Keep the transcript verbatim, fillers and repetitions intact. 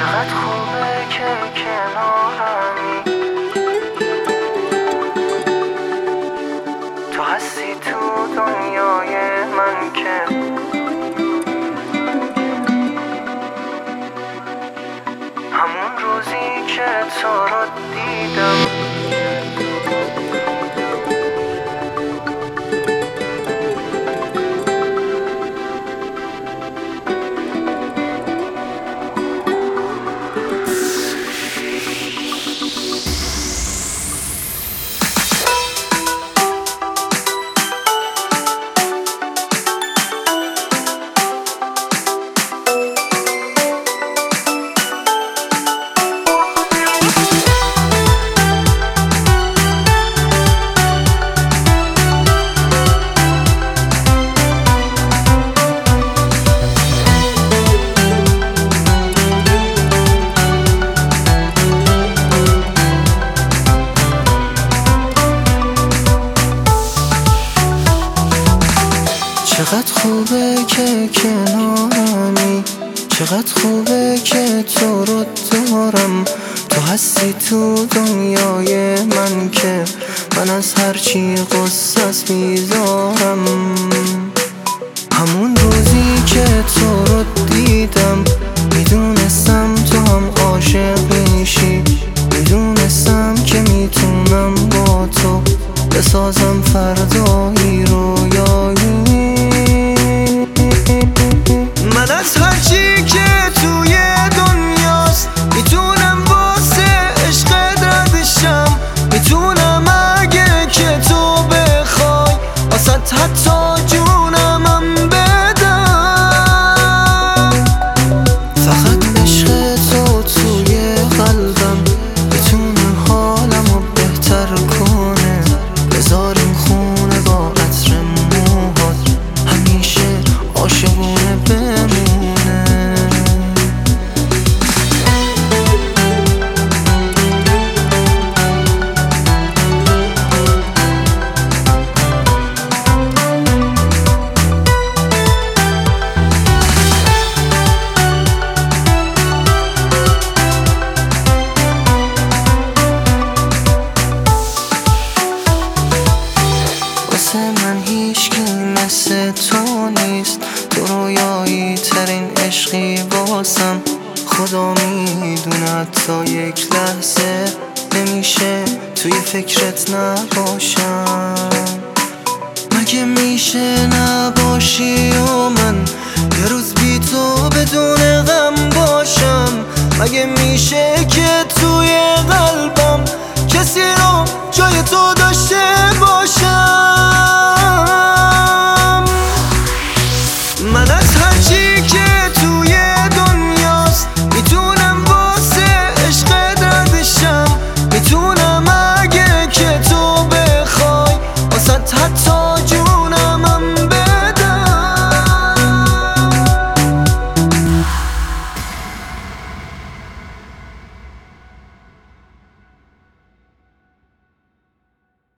چقدر خوبه که کنارمی، تو هستی تو دنیای من که همون روزی که تو رو دیدم چقدر خوبه که کنارمی، چقدر خوبه که تو رو دارم، تو هستی تو دنیای من که من از هرچی قصص میذارم. همون روزی که تو رو دیدم میدونستم تو هم عاشق میشی، میدونستم که میتونم با تو بسازم فردایی رویایی. من از هرچی که توی دنیاست میتونم واسه عشقت ردشم، میتونم اگه که تو بخوای واسه حتی جونمم بدم. فقط عشق تو توی قلبم میتونه حالمو بهتر کنه، بذاریم خونه با عطر موهات همیشه عاشقونه بمونه. واسه من هیچکی مثل تو نیست، تو رویایی ترین عشقی واسم، خدا میدونه حتی یک لحظه نمیشه توی فکرت نباشم. مگه میشه نباشی و من یه روز بی تو بدون غم باشم؟ مگه میشه که